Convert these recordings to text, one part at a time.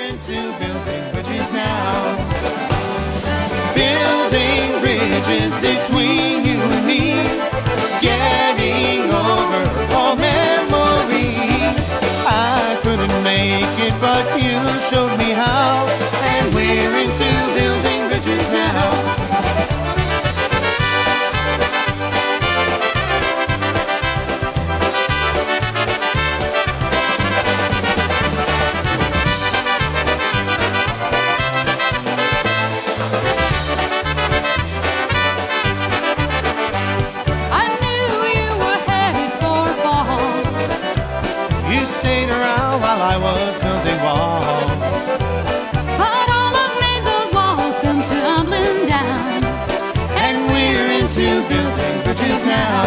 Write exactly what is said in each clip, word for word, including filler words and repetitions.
into building bridges now. Building bridges between you and me, getting over all memories. I couldn't make it, but you showed me how, and we're into building bridges now. Stayed around while I was building walls, but all of made those walls come tumbling down, and we're into building bridges now.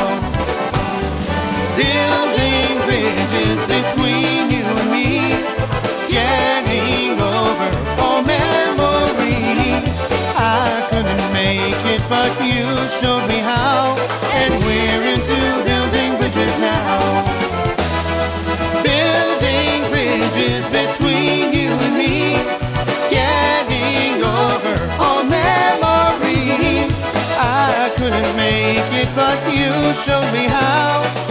Building bridges between you and me, getting over all memories. I couldn't make it, but you showed me how, and we're into building bridges now. Bridges between you and me, getting over all memories. I couldn't make it, but you showed me how.